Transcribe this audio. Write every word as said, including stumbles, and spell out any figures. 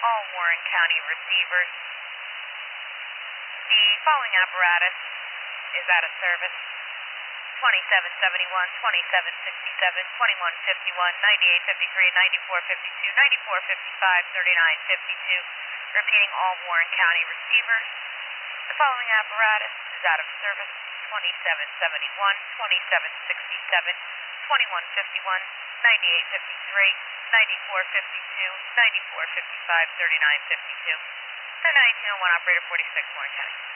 all Warren County receivers. The following apparatus is out of service. twenty-seven seventy-one, twenty-seven sixty-seven, twenty-one fifty-one, ninety-eight fifty-three, ninety-four fifty-two, ninety-four fifty-five, thirty-nine fifty-two. Repeating, all Warren County receivers. The following apparatus is out of service. twenty-seven seventy-one, twenty-seven sixty-seven, twenty-one fifty-one, ninety-eight fifty-three, ninety-four fifty-two, ninety-four fifty-five, thirty-nine fifty-two. For nineteen oh one, operator forty-six, Warren County.